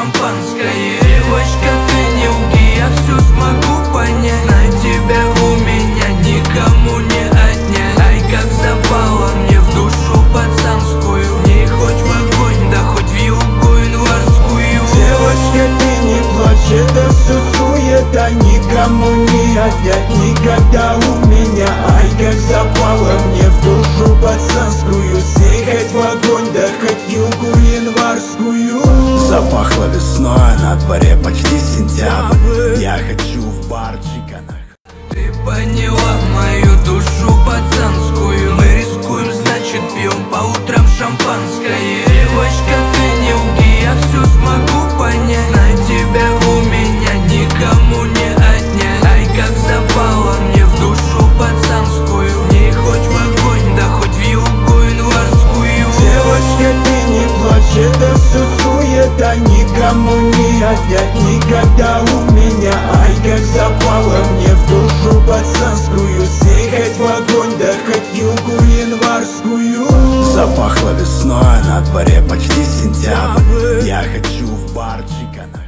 шампанское. Девочка, ты не лги, я все смогу понять. Знай, тебя у меня никому не отнять. Ай, как запала мне в душу пацанскую. В ней хоть в огонь, да хоть в югу январскую. Девочка, ты не плачь, это все суета, никому не отнять никогда у меня. Ай, как запала мне в душу пацанскую. С ней хоть в огонь, да хоть югу январскую. Запахло весной, на дворе почти сентябрь. Я хочу в бар чиканах. Ты поняла мою душу пацанскую. Мы рискуем, значит пьем по утрам шампанское. Девочка, ты не лги, я все смогу понять. Знай, тебя у меня никому не отнять. Ай, как запала мне в душу пацанскую. В ней хоть в огонь, да хоть в югу январскую. Девочка, ты не плачь, это все суета, никому не отнять никогда у меня. Ай, как запала мне в душу пацанскую. С ней хоть в огонь, да хоть югу январскую. Запахло весной, на дворе почти сентябрь. Я хочу в бар чиканах.